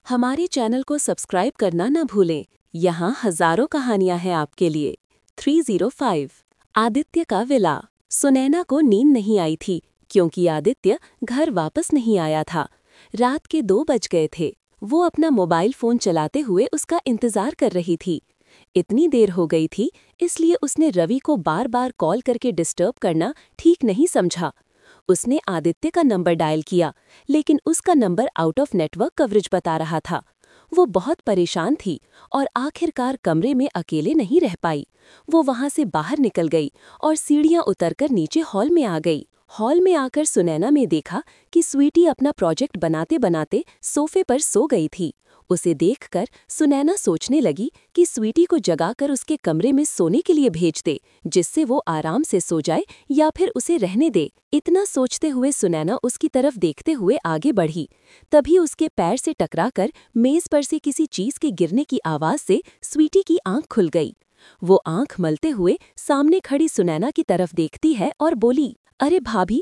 हमारे चैनल को सब्सक्राइब करना न भूलें। यहाँ हजारों कहानियां हैं आपके लिए। 305 आदित्य का विला। सुनैना को नींद नहीं आई थी क्योंकि आदित्य घर वापस नहीं आया था। रात के 2 बज गए थे। वो अपना मोबाइल फोन चलाते हुए उसका इंतजार कर रही थी। इतनी देर हो गई थी इसलिए उसने रवि को बार बार कॉल करके डिस्टर्ब करना ठीक नहीं समझा। उसने आदित्य का नंबर डायल किया लेकिन उसका number out of network coverage बता रहा था। वो बहुत परेशान थी और आखिरकार कमरे में अकेले नहीं रह पाई। वो वहां से बाहर निकल गई और सीढ़ियां उतरकर नीचे हॉल में आ गई। हॉल में आकर सुनैना में देखा कि स्वीटी अपना प्रोजेक्ट बनाते बनाते सोफे पर सो गई थी। उसे देखकर सुनैना सोचने लगी कि स्वीटी को जगाकर उसके कमरे में सोने के लिए भेज दे, जिससे वो आराम से सो जाए या फिर उसे रहने दे। इतना सोचते हुए सुनैना उसकी तरफ देखते हुए आगे बढ़ी। तभी उसके पैर से टकराकर मेज पर से किसी चीज के गिरने की आवाज से स्वीटी की आंख खुल गई। वो आंख मलते हुए सामने खड़ी सुनैना की तरफ देखती है और बोली, अरे भाभी,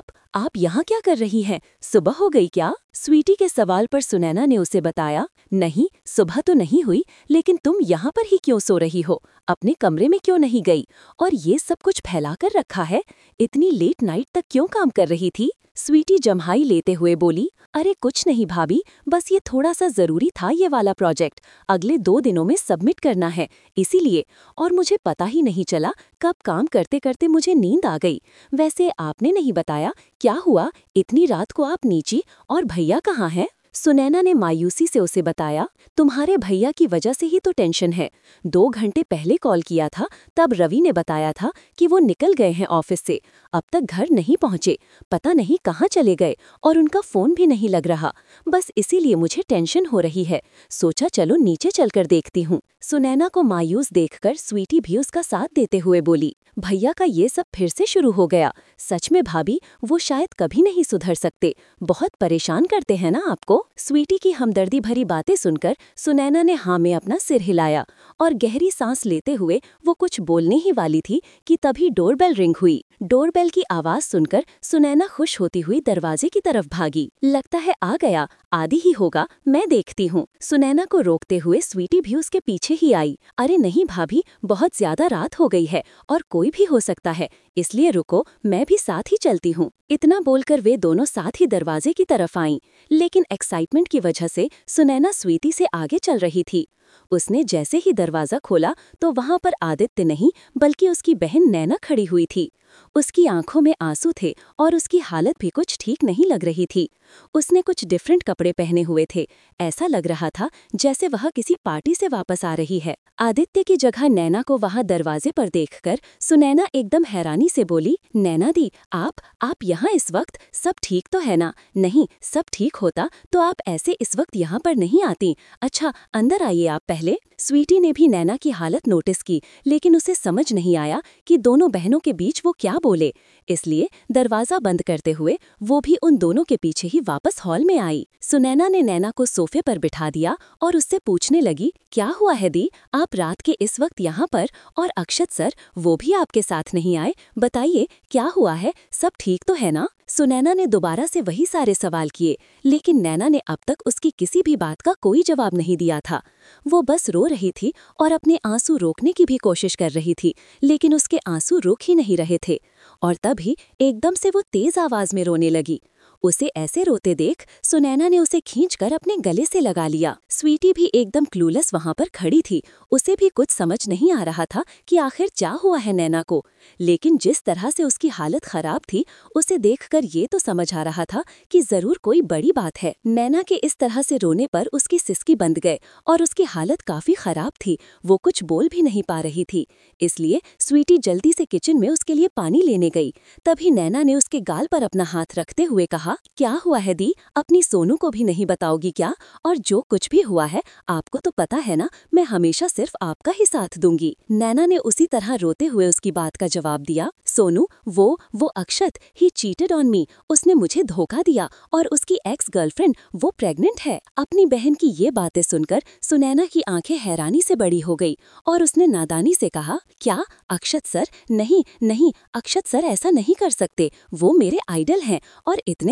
आप यहाँ क्या कर रही हैं? सुबह हो गई क्या? स्वीटी के सवाल पर सुनैना ने उसे बताया, नहीं सुबह तो नहीं हुई, लेकिन तुम यहाँ पर ही क्यों सो रही हो? अपने कमरे में क्यों नहीं गई? और ये सब कुछ फैला कर रखा है? इतनी लेट नाइट तक क्यों काम कर रही थी? स्वीटी जम्हाई लेते हुए बोली, अरे कुछ नहीं भाभी, बस ये थोड़ा सा जरूरी था ये वाला प्रोजेक्ट। अगले 2 दिनों में सबमिट करना है, इसीलिए। और मुझे पता ही नहीं चला कब काम करते करते मुझे नींद आ गई। वैसे आपने नहीं बताया क्या हुआ? इतनी रात को आप नीची, और भैया कहाँ हैं? सुनैना ने मायूसी से उसे बताया, तुम्हारे भैया की वजह से ही तो टेंशन है। 2 घंटे पहले कॉल किया था तब रवि ने बताया था कि वो निकल गए हैं ऑफिस से, अब तक घर नहीं पहुंचे, पता नहीं कहाँ चले गए और उनका फोन भी नहीं लग रहा। बस इसीलिए मुझे टेंशन हो रही है। सोचा चलो नीचे चलकर देखती हूँ। सुनैना को मायूस देखकर स्वीटी भी उसका साथ देते हुए बोली, भैया का ये सब फिर से शुरू हो गया। सच में भाभी, वो शायद कभी नहीं सुधर सकते, बहुत परेशान करते हैं ना आपको। स्वीटी की हमदर्दी भरी बातें सुनकर सुनैना ने हाँ में अपना सिर हिलाया और गहरी सांस लेते हुए वो कुछ बोलने ही वाली थी कि तभी डोरबेल रिंग हुई। डोरबेल की आवाज सुनकर सुनैना खुश होती हुई दरवाजे की तरफ भागी। लगता है आ गया, आदि ही होगा, मैं देखती हूँ। सुनैना को रोकते हुए स्वीटी भी उसके पीछे ही आई। अरे नहीं भाभी, बहुत ज्यादा रात हो गई है और कोई भी हो सकता है, इसलिए रुको, मैं भी साथ ही चलती हूँ। इतना बोलकर वे दोनों साथ ही दरवाजे की तरफ आईं, लेकिन एक्साइटमेंट की वजह से सुनैना स्वीटी से आगे चल रही थी। उसने जैसे ही दरवाजा खोला तो वहां पर आदित्य नहीं बल्कि उसकी बहन नैना खड़ी हुई थी। उसकी आंखों में आंसू थे और उसकी हालत भी कुछ ठीक नहीं लग रही थी। उसने कुछ डिफरेंट कपड़े पहने हुए थे, ऐसा लग रहा था जैसे वह किसी पार्टी से वापस आ रही है। आदित्य की जगह नैना को वहां दरवाजे पर देखकर सुनैना एकदम हैरानी से बोली, नैना दी, आप यहाँ इस वक्त? सब ठीक तो है ना? नहीं, सब ठीक होता तो आप ऐसे इस वक्त यहाँ पर नहीं आती। अच्छा अंदर आइए आप पहले। स्वीटी ने भी नैना की हालत नोटिस की, लेकिन उसे समझ नहीं आया कि दोनों बहनों के बीच वो क्या बोले, इसलिए दरवाजा बंद करते हुए वो भी उन दोनों के पीछे ही वापस हॉल में आई। सुनैना ने नैना को सोफे पर बिठा दिया और उससे पूछने लगी, क्या हुआ है दी, आप रात के इस वक्त यहाँ पर, और अक्षत सर वो भी आपके साथ नहीं आए? बताइए क्या हुआ है, सब ठीक तो है ना? सुनैना ने दोबारा से वही सारे सवाल किए, लेकिन नैना ने अब तक उसकी किसी भी बात का कोई जवाब नहीं दिया था। वो बस रो रही थी और अपने आंसू रोकने की भी कोशिश कर रही थी, लेकिन उसके आंसू रुक ही नहीं रहे थे। और तभी एकदम से वो तेज आवाज में रोने लगी। उसे ऐसे रोते देख सुनैना ने उसे खींचकर अपने गले से लगा लिया। स्वीटी भी एकदम क्लूलेस वहां पर खड़ी थी। उसे भी कुछ समझ नहीं आ रहा था कि आखिर क्या हुआ है नैना को, लेकिन जिस तरह से उसकी हालत खराब थी उसे देखकर ये तो समझ आ रहा था कि जरूर कोई बड़ी बात है। नैना के इस तरह से रोने पर उसकी सिसकी बंद गए और उसकी हालत काफी खराब थी। वो कुछ बोल भी नहीं पा रही थी, इसलिए स्वीटी जल्दी से किचन में उसके लिए पानी लेने गई। तभी नैना ने उसके गाल पर अपना हाथ रखते हुए कहा, क्या हुआ है दी, अपनी सोनू को भी नहीं बताओगी क्या? और जो कुछ भी हुआ है आपको तो पता है ना, मैं हमेशा सिर्फ आपका ही साथ दूंगी। नैना ने उसी तरह रोते हुए उसकी बात का जवाब दिया, सोनू वो अक्षत ही चीटेड ऑन मी, उसने मुझे धोखा दिया और उसकी एक्स गर्लफ्रेंड वो प्रेग्नेंट है। अपनी बहन की ये बातें सुनकर सुनैना की आंखें हैरानी से बड़ी हो गई और उसने नादानी से कहा, क्या अक्षत सर? नहीं नहीं अक्षत सर ऐसा नहीं कर सकते, वो मेरे आइडल हैं और इतने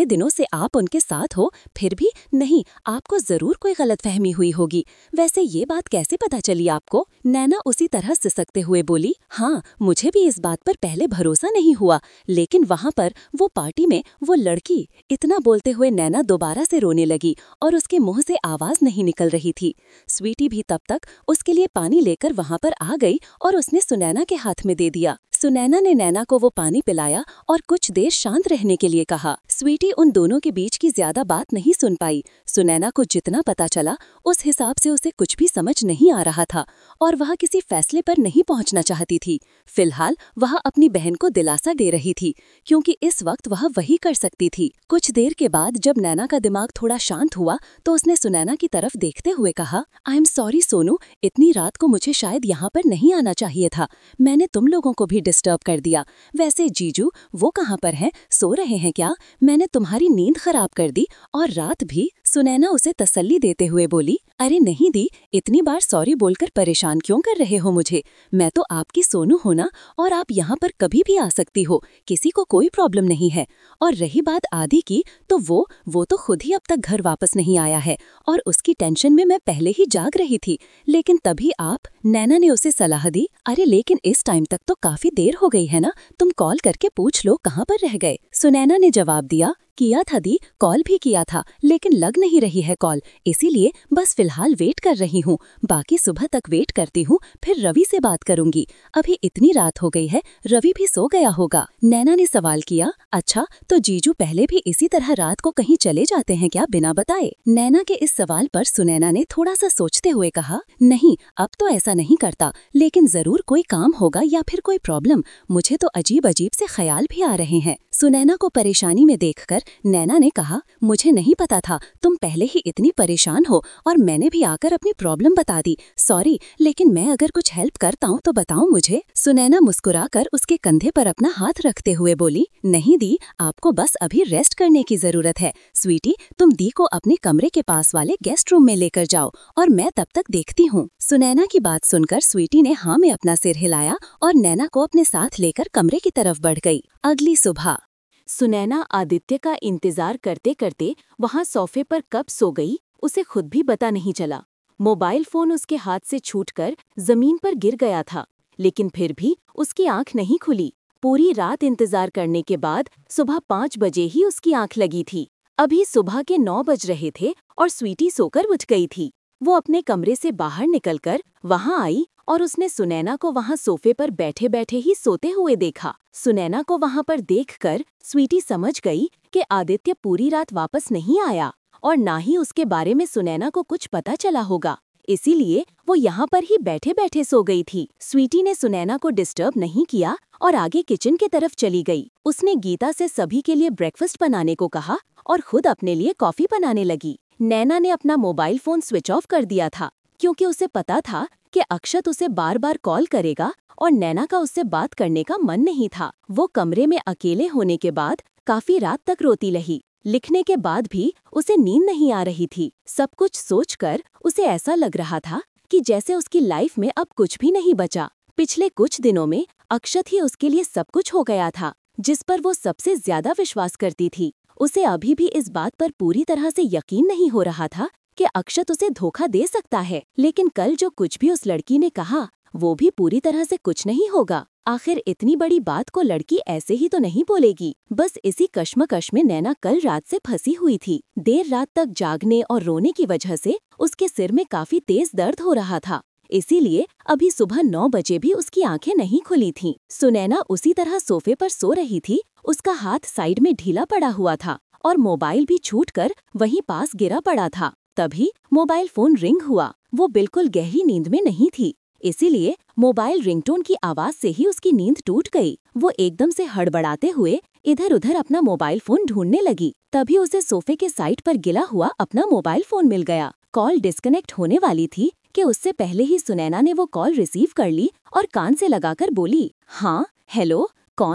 दिनों से आप उनके साथ हो, फिर भी नहीं, आपको जरूर कोई गलतफहमी हुई होगी। वैसे ये बात कैसे पता चली आपको? नैना उसी तरह सिसकते हुए बोली, हाँ, मुझे भी इस बात पर पहले भरोसा नहीं हुआ, लेकिन वहाँ पर वो पार्टी में वो लड़की। इतना बोलते हुए नैना दोबारा से रोने लगी और उसके मुंह से आवाज नहीं निकल रही थी। स्वीटी भी तब तक उसके लिए पानी लेकर वहाँ पर आ गई और उसने सुनैना के हाथ में दे दिया। सुनैना ने नैना को वो पानी पिलाया और कुछ देर शांत रहने के लिए कहा। स्वीटी उन दोनों के बीच की ज्यादा बात नहीं सुन पाई। सुनैना को जितना पता चला उस हिसाब से उसे कुछ भी समझ नहीं आ रहा था और वह किसी फैसले पर नहीं पहुंचना चाहती थी। फिलहाल वह अपनी बहन को दिलासा दे रही थी, क्योंकि इस वक्त वह वही कर सकती थी। कुछ देर के बाद जब नैना का दिमाग थोड़ा शांत हुआ तो उसने सुनैना की तरफ देखते हुए कहा, आई एम सॉरी सोनू, इतनी रात को मुझे शायद यहाँ पर नहीं आना चाहिए था। मैंने तुम लोगों को भी डिस्टर्ब कर दिया। वैसे जीजू वो कहाँ पर हैं? सो रहे हैं क्या? मैंने तुम्हारी नींद खराब कर दी और रात भी। सुनैना उसे तसल्ली देते हुए बोली, अरे नहीं दी, इतनी बार सॉरी बोलकर परेशान क्यों कर रहे हो मुझे? मैं तो आपकी सोनू हूं ना, और आप यहाँ पर कभी भी आ सकती हो, किसी को कोई प्रॉब्लम नहीं है। और रही बात आदि की, तो वो तो खुद ही अब तक घर वापस नहीं आया है और उसकी टेंशन में मैं पहले ही जाग रही थी। लेकिन तभी आप। नैना ने उसे सलाह दी, अरे लेकिन इस टाइम तक तो काफी देर हो गई है ना, तुम कॉल करके पूछ लो कहाँ पर रह गए। सुनैना ने जवाब दिया, किया था दी, कॉल भी किया था, लेकिन लग नहीं रही है कॉल, इसीलिए बस फिलहाल वेट कर रही हूँ। बाकी सुबह तक वेट करती हूँ, फिर रवि से बात करूंगी। अभी इतनी रात हो गई है, रवि भी सो गया होगा। नैना ने सवाल किया, अच्छा तो जीजू पहले भी इसी तरह रात को कहीं चले जाते हैं क्या बिना बताए? नैना के इस सवाल पर सुनैना ने थोड़ा सा सोचते हुए कहा, नहीं, अब तो ऐसा नहीं करता, लेकिन जरूर कोई काम होगा या फिर कोई प्रॉब्लम। मुझे तो अजीब अजीब से ख्याल भी आ रहे हैं। सुनैना को परेशानी में देखकर नैना ने कहा, मुझे नहीं पता था तुम पहले ही इतनी परेशान हो और मैंने भी आकर अपनी प्रॉब्लम बता दी। सॉरी, लेकिन मैं अगर कुछ हेल्प करता हूँ तो बताओ मुझे। सुनैना मुस्कुराकर उसके कंधे पर अपना हाथ रखते हुए बोली, नहीं दी, आपको बस अभी रेस्ट करने की जरूरत है। स्वीटी, तुम दी को अपने कमरे के पास वाले गेस्ट रूम में लेकर जाओ और मैं तब तक देखती हूँ। सुनैना की बात सुनकर स्वीटी ने हाँ में अपना सिर हिलाया और नैना को अपने साथ लेकर कमरे की तरफ बढ़ गई। अगली सुबह सुनैना आदित्य का इंतजार करते करते वहां सोफे पर कब सो गई उसे खुद भी पता नहीं चला। मोबाइल फोन उसके हाथ से छूटकर जमीन पर गिर गया था, लेकिन फिर भी उसकी आंख नहीं खुली। पूरी रात इंतजार करने के बाद सुबह 5 बजे ही उसकी आंख लगी थी। अभी सुबह के 9 बज रहे थे और स्वीटी सोकर उठ गई थी। वो अपने कमरे से बाहर निकलकर वहां आई और उसने सुनैना को वहां सोफे पर बैठे बैठे ही सोते हुए देखा। सुनैना को वहां पर देखकर स्वीटी समझ गई कि आदित्य पूरी रात वापस नहीं आया और ना ही उसके बारे में सुनैना को कुछ पता चला होगा, इसीलिए वो यहाँ पर ही बैठे बैठे सो गई थी। स्वीटी ने सुनैना को डिस्टर्ब नहीं किया और आगे किचन की तरफ चली गई। उसने गीता से सभी के लिए ब्रेकफास्ट बनाने को कहा और खुद अपने लिए कॉफी बनाने लगी। नैना ने अपना मोबाइल फोन स्विच ऑफ कर दिया था, क्योंकि उसे पता था कि अक्षत उसे बार बार कॉल करेगा और नैना का उससे बात करने का मन नहीं था। वो कमरे में अकेले होने के बाद काफी रात तक रोती रही। लिखने के बाद भी उसे नींद नहीं आ रही थी। सब कुछ सोचकर उसे ऐसा लग रहा था कि जैसे उसकी लाइफ में अब कुछ भी नहीं बचा। पिछले कुछ दिनों में अक्षत ही उसके लिए सब कुछ हो गया था, जिस पर वो सबसे ज्यादा विश्वास करती थी। उसे अभी भी इस बात पर पूरी तरह से यकीन नहीं हो रहा था कि अक्षत उसे धोखा दे सकता है, लेकिन कल जो कुछ भी उस लड़की ने कहा वो भी पूरी तरह से कुछ नहीं होगा। आखिर इतनी बड़ी बात को लड़की ऐसे ही तो नहीं बोलेगी। बस इसी कश्मकश में नैना कल रात से फंसी हुई थी। देर रात तक जागने और रोने की वजह से उसके सिर में काफी तेज दर्द हो रहा था, इसीलिए अभी सुबह 9 बजे भी उसकी आंखें नहीं खुली थीं। सुनैना उसी तरह सोफे पर सो रही थी। उसका हाथ साइड में ढीला पड़ा हुआ था और मोबाइल भी छूटकर वहीं पास गिरा पड़ा था। तभी मोबाइल फोन रिंग हुआ। वो बिल्कुल गहरी नींद में नहीं थी, इसीलिए मोबाइल रिंगटोन की आवाज से ही उसकी नींद टूट गई। वो एकदम से हड़बड़ाते हुए इधर उधर अपना मोबाइल फोन ढूंढने लगी। तभी उसे सोफे के साइड पर गिरा हुआ अपना मोबाइल फोन मिल गया। कॉल डिस्कनेक्ट होने वाली थी कि उससे पहले ही सुनैना ने वो कॉल रिसीव कर ली और कान से लगाकर बोली, हाँ हेलो,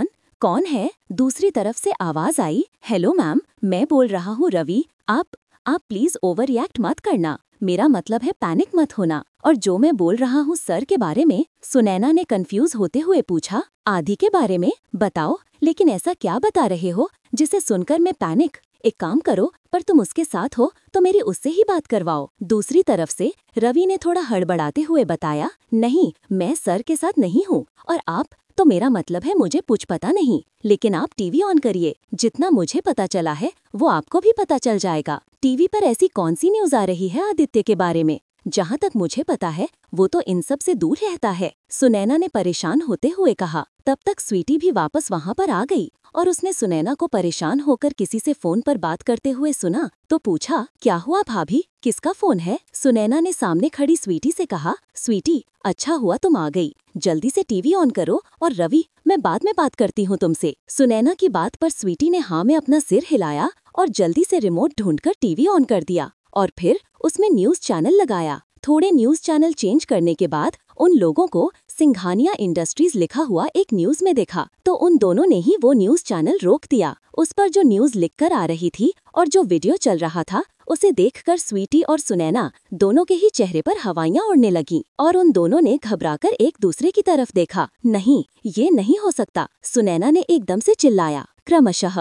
कौन है? दूसरी तरफ से आवाज आई, हेलो मैम, मैं बोल रहा हूँ रवि। आप प्लीज ओवर रिएक्ट मत करना, मेरा मतलब है पैनिक मत होना। और जो मैं बोल रहा हूँ सर के बारे में। सुनैना ने कंफ्यूज होते हुए पूछा, आदि के बारे में? बताओ, लेकिन ऐसा क्या बता रहे हो जिसे सुनकर मैं पैनिक? एक काम करो, पर तुम उसके साथ हो तो मेरी उससे ही बात करवाओ। दूसरी तरफ से रवि ने थोड़ा हड़बड़ाते हुए बताया, नहीं, मैं सर के साथ नहीं हूँ। और आप? तो मेरा मतलब है मुझे कुछ पता नहीं, लेकिन आप टीवी ऑन करिए। जितना मुझे पता चला है वो आपको भी पता चल जाएगा। टीवी पर ऐसी कौन सी न्यूज़ आ रही है आदित्य के बारे में? जहाँ तक मुझे पता है वो तो इन सब से दूर रहता है, सुनैना ने परेशान होते हुए कहा। तब तक स्वीटी भी वापस वहाँ पर आ गई और उसने सुनैना को परेशान होकर किसी से फोन पर बात करते हुए सुना तो पूछा, क्या हुआ भाभी, किसका फोन है? सुनैना ने सामने खड़ी स्वीटी से कहा, स्वीटी, अच्छा हुआ तुम आ गई, जल्दी से टीवी ऑन करो और रवि, मैं बाद में बात करती हूँ तुमसे। सुनैना की बात पर स्वीटी ने हाँ में अपना सिर हिलाया और जल्दी से रिमोट ढूंढकर टीवी ऑन कर दिया और फिर उसमें न्यूज़ चैनल लगाया। थोड़े न्यूज़ चैनल चेंज करने के बाद उन लोगों को सिंघानिया इंडस्ट्रीज लिखा हुआ एक न्यूज़ में देखा तो उन दोनों ने ही वो न्यूज़ चैनल रोक दिया। उस पर जो न्यूज़ लिखकर आ रही थी और जो वीडियो चल रहा था उसे देखकर स्वीटी और सुनैना दोनों के ही चेहरे पर हवाइयाँ उड़ने लगीं और उन दोनों ने घबराकर एक दूसरे की तरफ देखा। नहीं, ये नहीं हो सकता, सुनैना ने एकदम से चिल्लाया। क्रमशः